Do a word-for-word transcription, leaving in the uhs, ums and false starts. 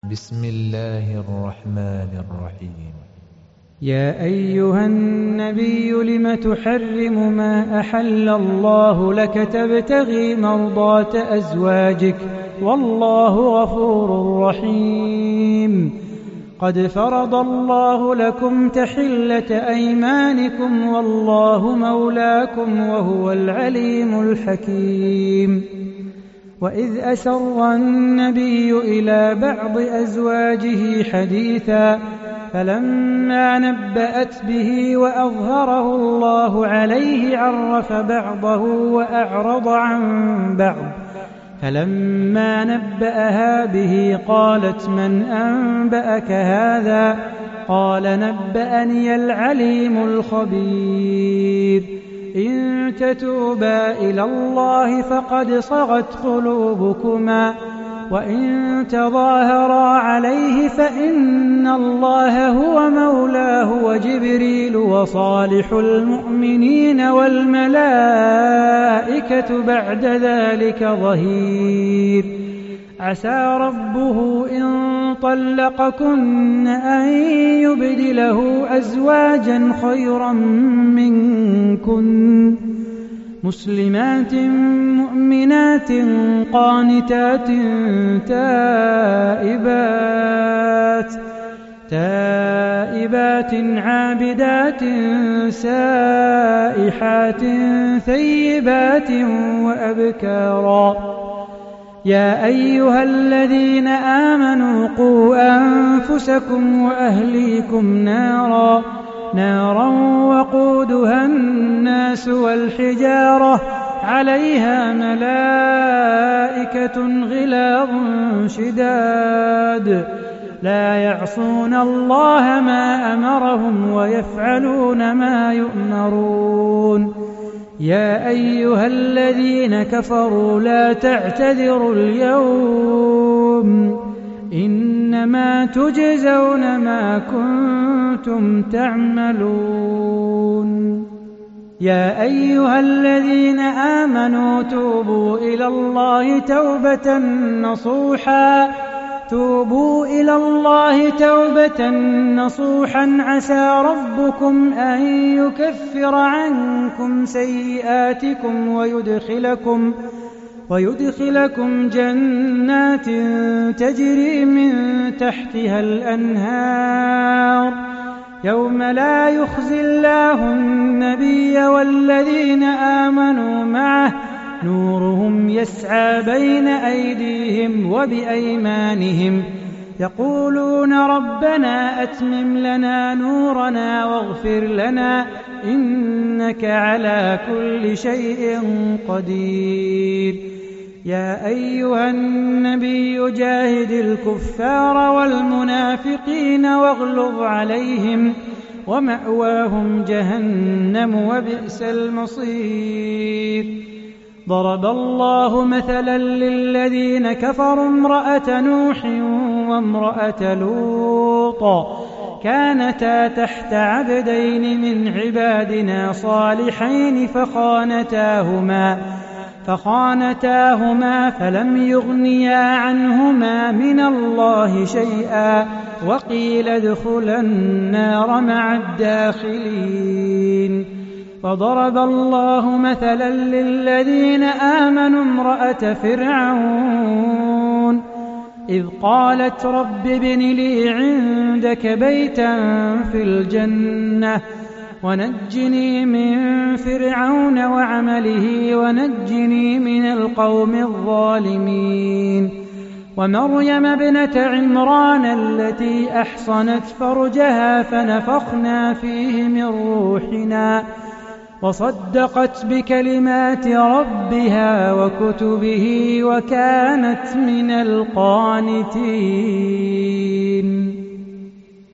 بسم الله الرحمن الرحيم. يا أيها النبي لم تحرم ما أحل الله لك تبتغي مرضات أزواجك والله غفور رحيم. قد فرض الله لكم تحلة أيمانكم والله مولاكم وهو العليم الحكيم. وإذ أسر النبي إلى بعض أزواجه حديثا فلما نبأت به وأظهره الله عليه عرف بعضه وأعرض عن بعض. فلما نبأها به قالت من أنبأك هذا؟ قال نبأني العليم الخبير. إن تتوبا إلى الله فقد صغت قلوبكما وإن تظاهرا عليه فإن الله هو مولاه وجبريل وصالح المؤمنين والملائكة بعد ذلك ظهير. عسى ربه إن طلقكن أن يبدله أزواجا خيرا منكن مسلمات مؤمنات قانتات تائبات تائبات عابدات سائحات ثيبات وأبكارا. يا أيها الذين آمنوا قوا أنفسكم وأهليكم نارا نارا وقودها الناس والحجارة عليها ملائكة غلاظ شداد لا يعصون الله ما أمرهم ويفعلون ما يؤمرون. يا أيها الذين كفروا لا تعتذروا اليوم إنما تجزون ما كنتم تعملون. يا أيها الذين آمنوا توبوا إلى الله توبة نصوحا توبوا إلى الله توبة نصوحا عسى ربكم أن يكفر عنكم سيئاتكم ويدخلكم ويدخلكم جنات تجري من تحتها الأنهار يوم لا يخزي الله النبي والذين آمنوا معه نورهم يسعى بين أيديهم وبأيمانهم يقولون ربنا أتمم لنا نورنا واغفر لنا إنك على كل شيء قدير. يا أيها النبي جاهد الكفار والمنافقين واغلظ عليهم ومأواهم جهنم وبئس المصير. ضرب الله مثلا للذين كفروا امرأة نوح وامرأة لوط كانتا تحت عبدين من عبادنا صالحين فخانتاهما فخانتاهما فلم يغنيا عنهما من الله شيئا وقيل ادخلا النار مع الداخلين. وضرب الله مثلا للذين آمنوا امرأة فرعون إذ قالت رب ابن لي عندك بيتا في الجنة ونجني من فرعون وعمله ونجني من القوم الظالمين. ومريم ابنة عمران التي أحصنت فرجها فنفخنا فيه من روحنا وصدقت بكلمات ربها وكتبه وكانت من القانتين.